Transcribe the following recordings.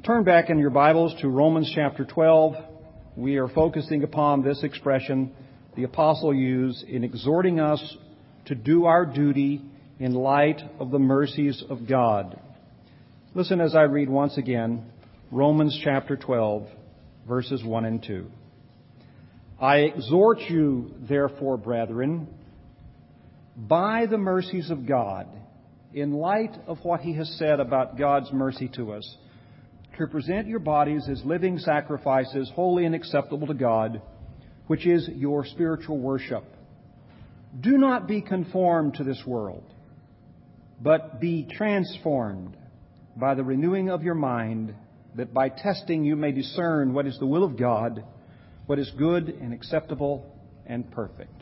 Turn back in your Bibles to Romans chapter 12. We are focusing upon this expression the apostle used in exhorting us to do our duty in light of the mercies of God. Listen as I read once again Romans chapter 12, verses 1 and 2. I exhort you, therefore, brethren, by the mercies of God, in light of what He has said about God's mercy to us, to present your bodies as living sacrifices, holy and acceptable to God, which is your spiritual worship. Do not be conformed to this world, but be transformed by the renewing of your mind, that by testing you may discern what is the will of God, what is good and acceptable and perfect.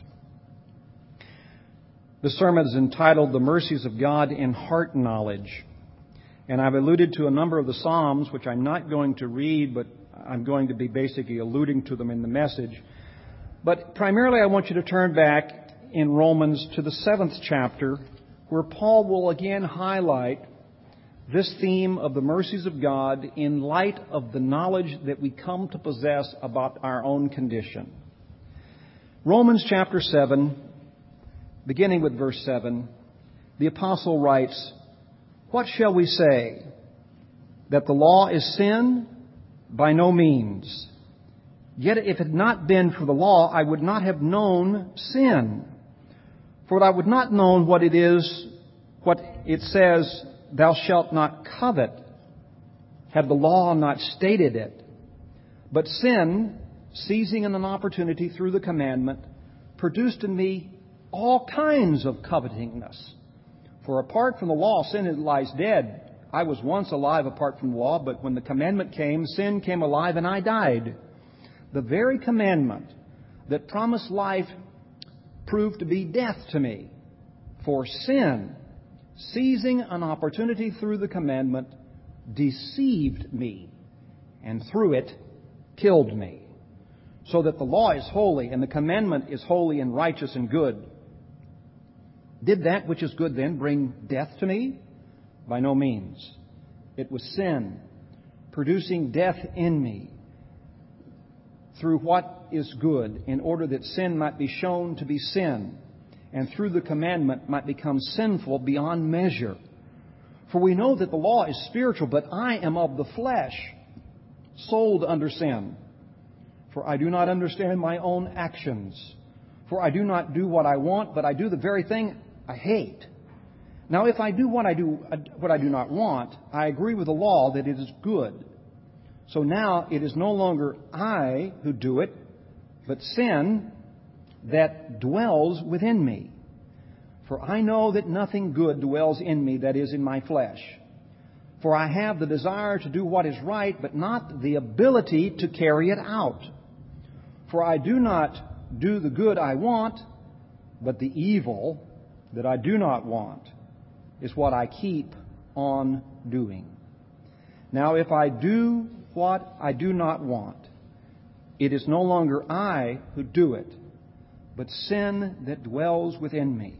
The sermon is entitled, The Mercies of God in Heart Knowledge. And I've alluded to a number of the Psalms, which I'm not going to read, but I'm going to be basically alluding to them in the message. But primarily I want you to turn back in Romans to the 7th chapter, where Paul will again highlight this theme of the mercies of God in light of the knowledge that we come to possess about our own condition. Romans chapter 7, beginning with verse 7, the apostle writes, What shall we say? That the law is sin? By no means. Yet if it had not been for the law, I would not have known sin. For I would not known what it is, what it says, Thou shalt not covet, had the law not stated it. But sin, seizing an opportunity through the commandment, produced in me all kinds of covetingness. For apart from the law, sin lies dead. I was once alive apart from the law, but when the commandment came, sin came alive and I died. The very commandment that promised life proved to be death to me. For sin, seizing an opportunity through the commandment, deceived me, and through it killed me. So that the law is holy, and the commandment is holy and righteous and good. Did that which is good then bring death to me? By no means. It was sin, producing death in me through what is good, in order that sin might be shown to be sin, and through the commandment might become sinful beyond measure. For we know that the law is spiritual, but I am of the flesh, sold under sin. For I do not understand my own actions. For I do not do what I want, but I do the very thing I hate. Now, if I do what I do not want, I agree with the law that it is good. So now it is no longer I who do it, but sin that dwells within me. For I know that nothing good dwells in me, that is, in my flesh. For I have the desire to do what is right, but not the ability to carry it out. For I do not do the good I want, but the evil that I do not want is what I keep on doing. Now, if I do what I do not want, it is no longer I who do it, but sin that dwells within me.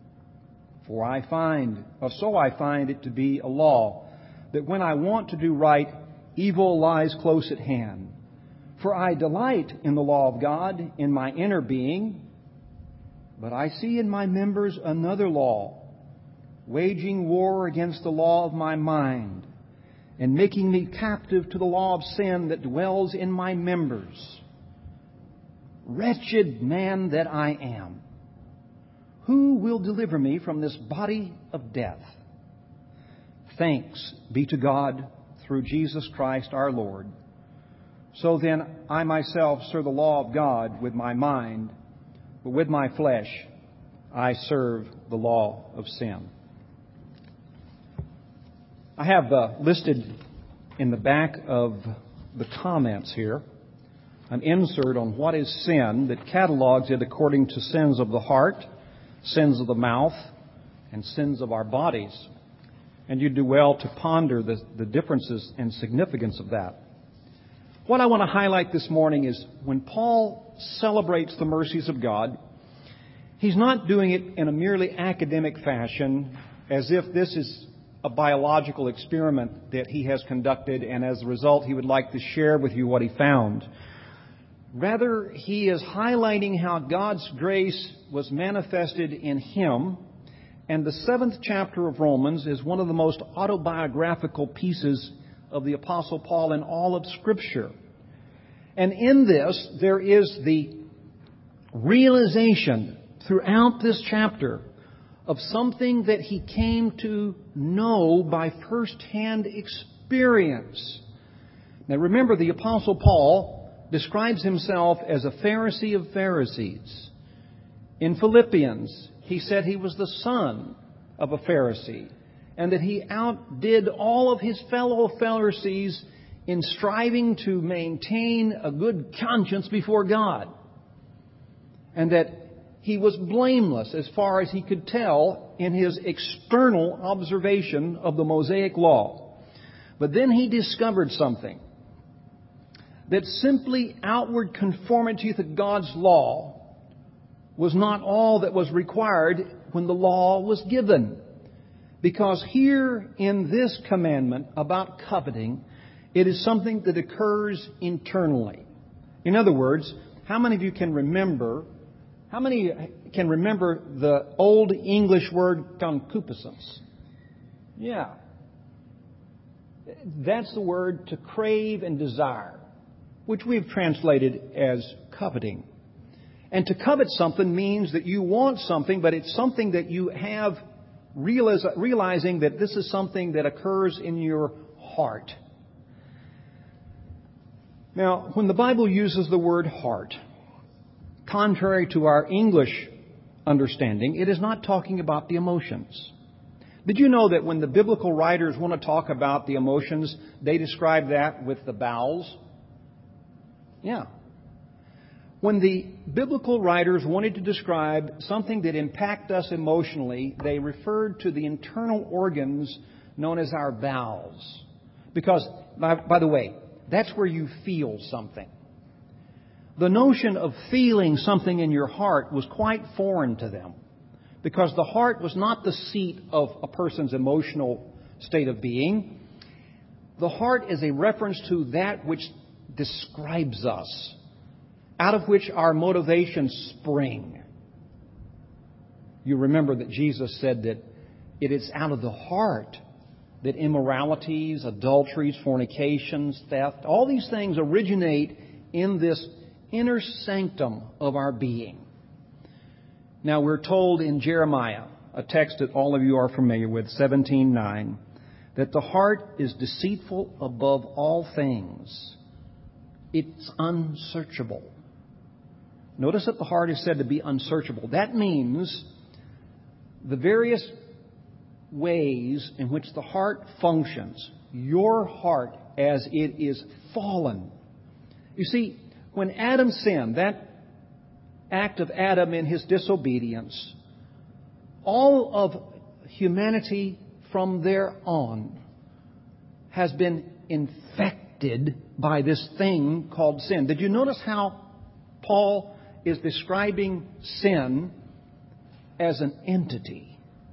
So I find it to be a law, that when I want to do right, evil lies close at hand. For I delight in the law of God in my inner being, but I see in my members another law, waging war against the law of my mind, and making me captive to the law of sin that dwells in my members. Wretched man that I am, who will deliver me from this body of death? Thanks be to God through Jesus Christ our Lord. So then I myself serve the law of God with my mind, but with my flesh I serve the law of sin. I have listed in the back of the comments here an insert on what is sin that catalogs it according to sins of the heart, sins of the mouth, and sins of our bodies. And you do well to ponder the differences and significance of that. What I want to highlight this morning is when Paul celebrates the mercies of God, he's not doing it in a merely academic fashion as if this is a biological experiment that he has conducted, and as a result, he would like to share with you what he found. Rather, he is highlighting how God's grace was manifested in him, and the 7th chapter of Romans is one of the most autobiographical pieces of the Apostle Paul in all of Scripture. And in this, there is the realization throughout this chapter of something that he came to know by first-hand experience. Now remember, the Apostle Paul describes himself as a Pharisee of Pharisees. In Philippians, he said he was the son of a Pharisee, and that he outdid all of his fellow Pharisees in striving to maintain a good conscience before God, and that he was blameless as far as he could tell in his external observation of the Mosaic Law. But then he discovered something, that simply outward conformity to God's law was not all that was required when the law was given. Because here in this commandment about coveting, it is something that occurs internally. In other words, how many of you can remember the Old English word concupiscence? Yeah. That's the word to crave and desire, which we've translated as coveting. And to covet something means that you want something, but it's something that you have realizing that this is something that occurs in your heart. Now, when the Bible uses the word heart, contrary to our English understanding, it is not talking about the emotions. Did you know that when the biblical writers want to talk about the emotions, they describe that with the bowels? Yeah. When the biblical writers wanted to describe something that impacted us emotionally, they referred to the internal organs known as our bowels. Because, by the way, that's where you feel something. The notion of feeling something in your heart was quite foreign to them, because the heart was not the seat of a person's emotional state of being. The heart is a reference to that which describes us, out of which our motivations spring. You remember that Jesus said that it is out of the heart that immoralities, adulteries, fornications, theft, all these things originate in this inner sanctum of our being. Now we're told in Jeremiah, a text that all of you are familiar with, 17:9, that the heart is deceitful above all things. It's unsearchable. Notice that the heart is said to be unsearchable. That means the various ways in which the heart functions, your heart as it is fallen. You see, when Adam sinned, that act of Adam in his disobedience, all of humanity from there on has been infected by this thing called sin. Did you notice how Paul is describing sin as an entity?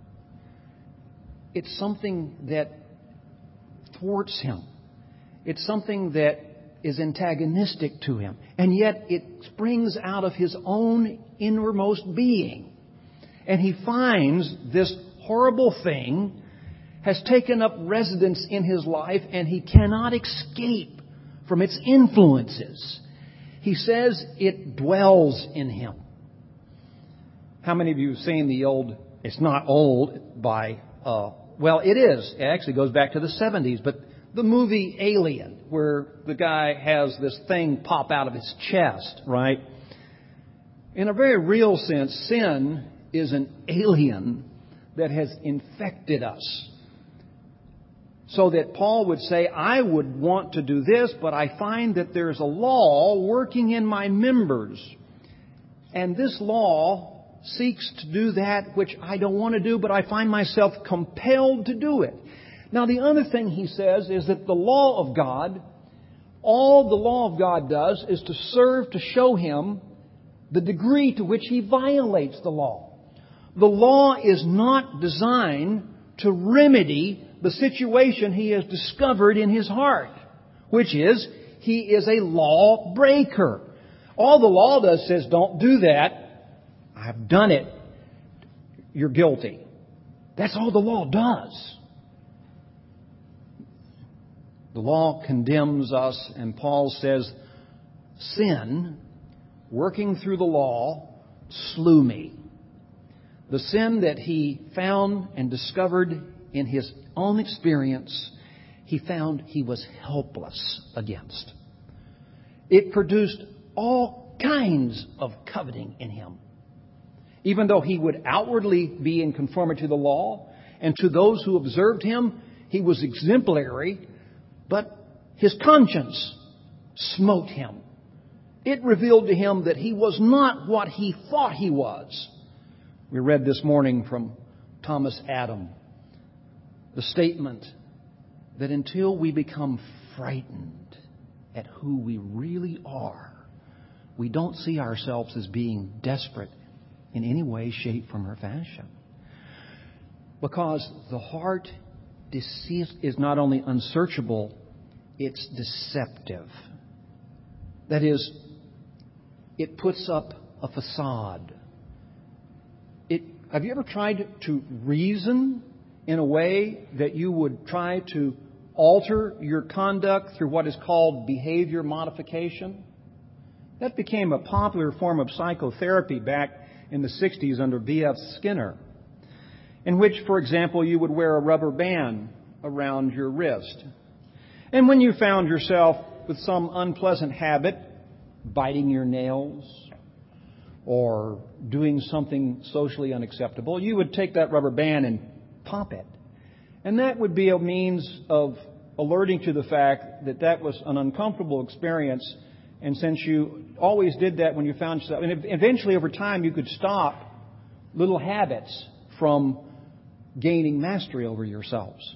It's something that thwarts him. It's something that is antagonistic to him. And yet it springs out of his own innermost being. And he finds this horrible thing has taken up residence in his life, and he cannot escape from its influences. He says it dwells in him. How many of you have seen the old, it's not old by, well, it is. It actually goes back to the 70s, but the movie Alien, where the guy has this thing pop out of his chest, right? In a very real sense, sin is an alien that has infected us. So that Paul would say, I would want to do this, but I find that there's a law working in my members. And this law seeks to do that which I don't want to do, but I find myself compelled to do it. Now, the other thing he says is that the law of God, all the law of God does is to serve to show him the degree to which he violates the law. The law is not designed to remedy the situation he has discovered in his heart, which is he is a lawbreaker. All the law does says, don't do that. I've done it. You're guilty. That's all the law does. The law condemns us, and Paul says, sin, working through the law, slew me. The sin that he found and discovered in his own experience, he found he was helpless against. It produced all kinds of coveting in him. Even though he would outwardly be in conformity to the law, and to those who observed him, he was exemplary, but his conscience smote him. It revealed to him that he was not what he thought he was. We read this morning from Thomas Adam the statement that until we become frightened at who we really are, we don't see ourselves as being desperate in any way, shape, form, or fashion. Because the heart is not only unsearchable, it's deceptive. That is, it puts up a facade. Have you ever tried to reason in a way that you would try to alter your conduct through what is called behavior modification? That became a popular form of psychotherapy back in the 60s under B.F. Skinner, in which, for example, you would wear a rubber band around your wrist. And when you found yourself with some unpleasant habit, biting your nails or doing something socially unacceptable, you would take that rubber band and pop it. And that would be a means of alerting to the fact that that was an uncomfortable experience. And since you always did that when you found yourself, and eventually over time you could stop little habits from gaining mastery over yourselves.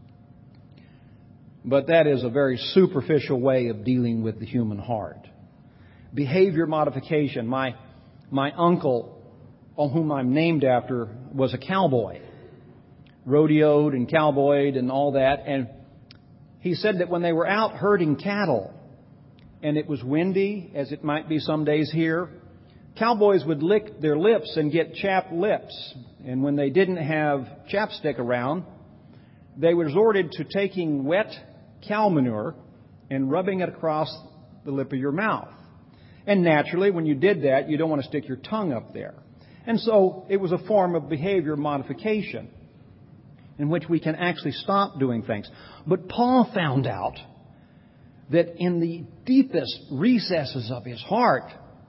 But that is a very superficial way of dealing with the human heart. Behavior modification. My uncle, on whom I'm named after, was a cowboy. Rodeoed and cowboyed and all that. And he said that when they were out herding cattle, and it was windy, as it might be some days here, cowboys would lick their lips and get chapped lips. And when they didn't have chapstick around, they resorted to taking wet cow manure and rubbing it across the lip of your mouth. And naturally, when you did that, you don't want to stick your tongue up there. And so it was a form of behavior modification in which we can actually stop doing things. But Paul found out that in the deepest recesses of his heart,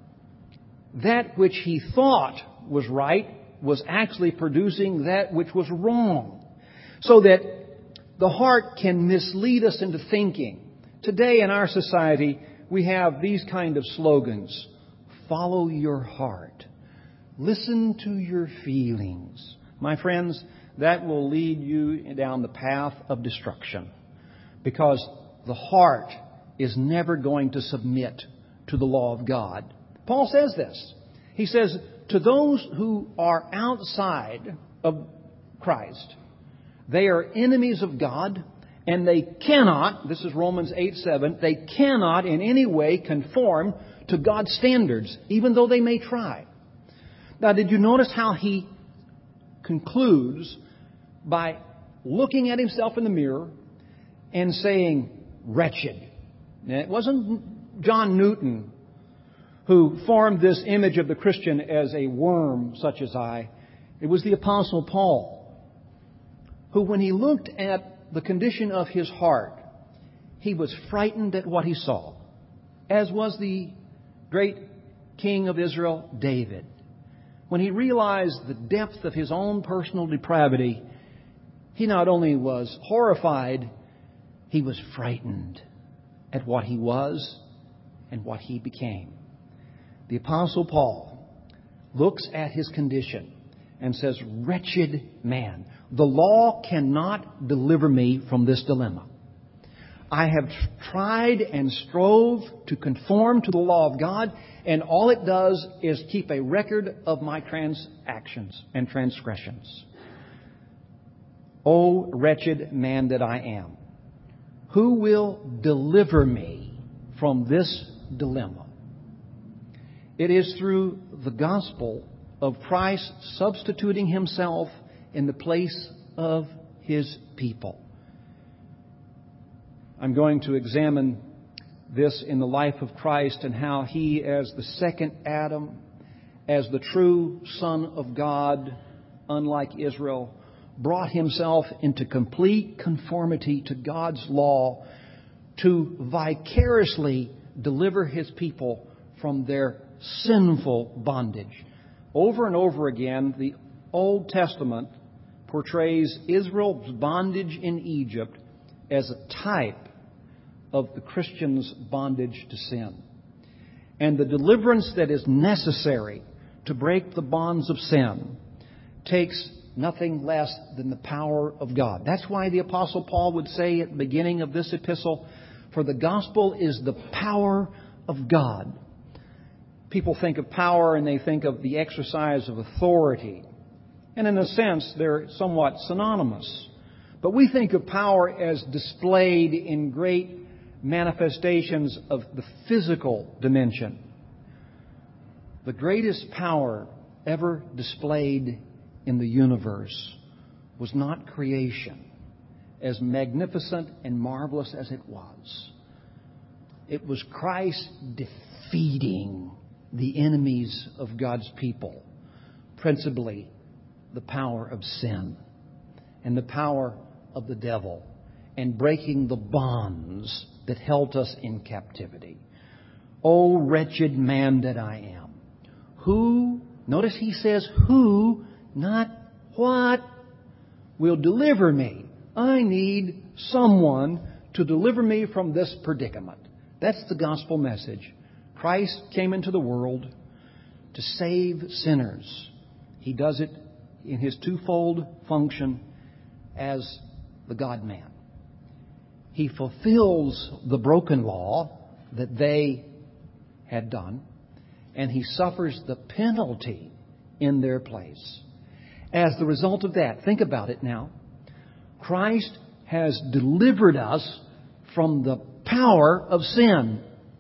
that which he thought was right was actually producing that which was wrong. So that the heart can mislead us into thinking. Today in our society, we have these kind of slogans. Follow your heart. Listen to your feelings. My friends, that will lead you down the path of destruction. Because the heart is never going to submit to the law of God. Paul says this. He says, to those who are outside of Christ, they are enemies of God, and they cannot, this is Romans 8:7, they cannot in any way conform to God's standards, even though they may try. Now, did you notice how he concludes by looking at himself in the mirror and saying, wretched? Now, it wasn't John Newton who formed this image of the Christian as a worm such as I. It was the Apostle Paul, who when he looked at the condition of his heart, he was frightened at what he saw, as was the great king of Israel, David. When he realized the depth of his own personal depravity, he not only was horrified, he was frightened at what he was and what he became. The Apostle Paul looks at his condition and says, wretched man, the law cannot deliver me from this dilemma. I have tried and strove to conform to the law of God, and all it does is keep a record of my transactions and transgressions. O wretched man that I am, who will deliver me from this dilemma? It is through the gospel of Christ substituting Himself in the place of His people. I'm going to examine this in the life of Christ and how He, as the second Adam, as the true Son of God, unlike Israel, brought Himself into complete conformity to God's law to vicariously deliver His people from their sinful bondage. Over and over again, the Old Testament portrays Israel's bondage in Egypt as a type of the Christian's bondage to sin. And the deliverance that is necessary to break the bonds of sin takes nothing less than the power of God. That's why the Apostle Paul would say at the beginning of this epistle, "For the gospel is the power of God." People think of power and they think of the exercise of authority. And in a sense, they're somewhat synonymous. But we think of power as displayed in great manifestations of the physical dimension. The greatest power ever displayed in the universe was not creation, as magnificent and marvelous as it was. It was Christ defeating the enemies of God's people, principally the power of sin and the power of the devil, and breaking the bonds that held us in captivity. O wretched man that I am, who, notice he says who, not what, will deliver me. I need someone to deliver me from this predicament. That's the gospel message. Christ came into the world to save sinners. He does it in His twofold function as the God-man. He fulfills the broken law that they had done, and He suffers the penalty in their place. As the result of that, think about it now, Christ has delivered us from the power of sin.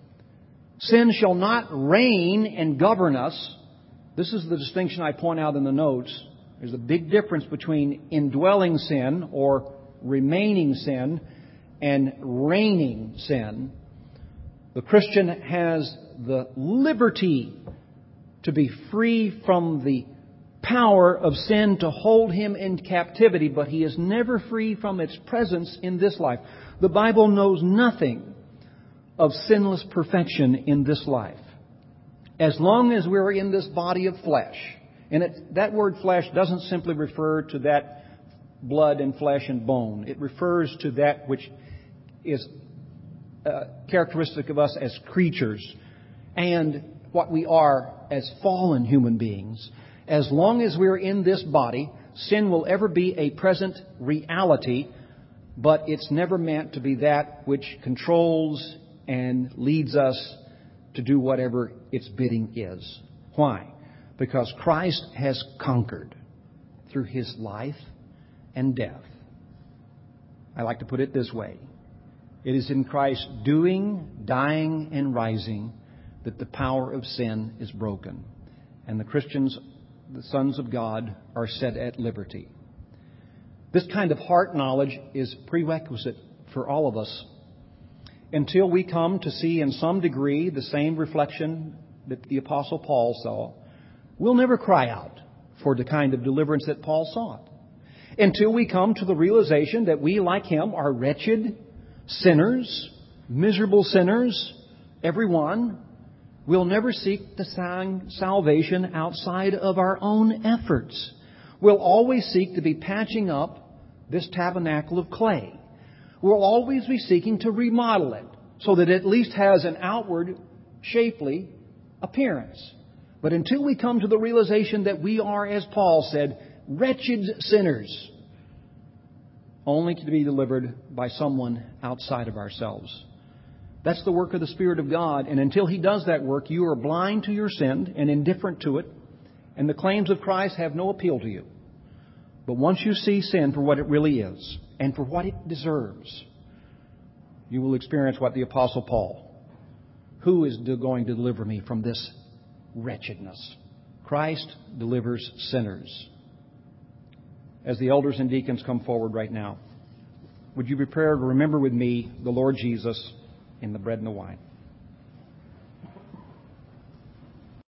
Sin shall not reign and govern us. This is the distinction I point out in the notes. There's a big difference between indwelling sin or remaining sin and reigning sin. The Christian has the liberty to be free from the power of sin to hold him in captivity, but he is never free from its presence in this life. The Bible knows nothing of sinless perfection in this life. As long as we're in this body of flesh, and that word flesh doesn't simply refer to that blood and flesh and bone. It refers to that which is characteristic of us as creatures and what we are as fallen human beings. As long as we're in this body, sin will ever be a present reality, but it's never meant to be that which controls and leads us to do whatever its bidding is. Why? Because Christ has conquered through His life and death. I like to put it this way. It is in Christ's doing, dying, and rising that the power of sin is broken, and the Christians, the sons of God, are set at liberty. This kind of heart knowledge is prerequisite for all of us until we come to see in some degree the same reflection that the Apostle Paul saw. We'll never cry out for the kind of deliverance that Paul sought until we come to the realization that we, like him, are wretched sinners, miserable sinners, every one. We'll never seek the salvation outside of our own efforts. We'll always seek to be patching up this tabernacle of clay. We'll always be seeking to remodel it so that it at least has an outward, shapely appearance. But until we come to the realization that we are, as Paul said, wretched sinners, only to be delivered by someone outside of ourselves. That's the work of the Spirit of God. And until He does that work, you are blind to your sin and indifferent to it. And the claims of Christ have no appeal to you. But once you see sin for what it really is and for what it deserves, you will experience what the Apostle Paul, who is going to deliver me from this wretchedness? Christ delivers sinners. As the elders and deacons come forward right now, would you be prepared to remember with me the Lord Jesus in the bread and the wine?